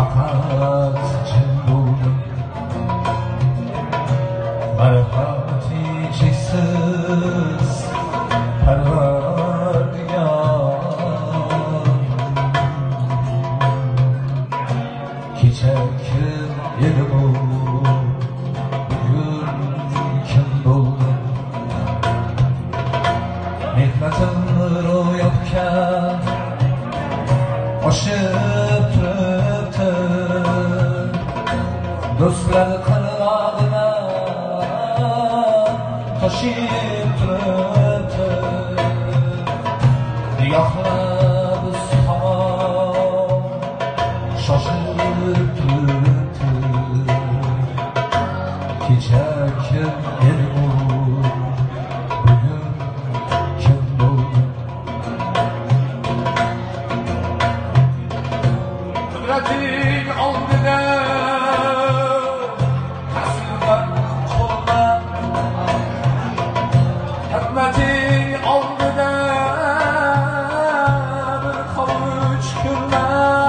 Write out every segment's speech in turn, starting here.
fakat cembuldum merhameti çeksiz Perverdigar Keçerken yedi bu bugün kim buldu mehnetin ro'yobga oshib turibdi do'stlar qirg'og'ida toshib turibdi giyohlar biz hamon shoshib turibdi kecha kim edi bu bugun kim bo'ldi qudrating oldida taslim qo'lma himmating oldida bir hovuch ko'rma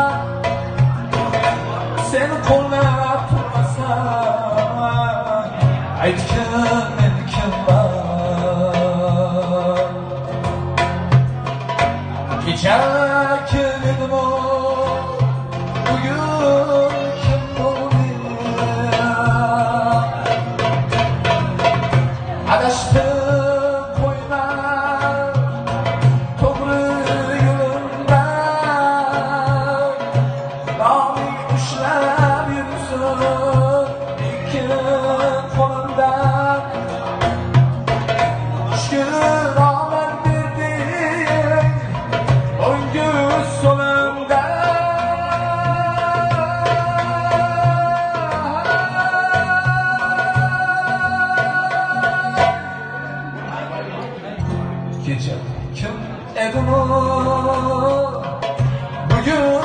sen qo'llab turmasan aytgin men kimman kecha kim edi bu bugün kim bo'ldi adashib qo'yma to'g'ri yo'limdan doimiy ushlab yursin ikki qo'limdan shukur omad berding o'ngu so'limdan kecha kim edi bu bugün